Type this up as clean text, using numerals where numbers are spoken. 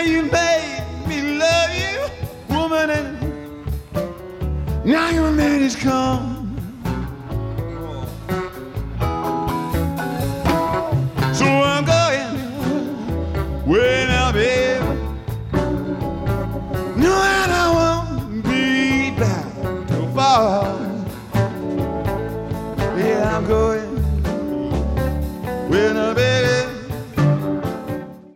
you made me love you, woman, and now your man has come. So I'm going way now, baby. No, and I won't be back too far. Yeah, I'm going way now, baby.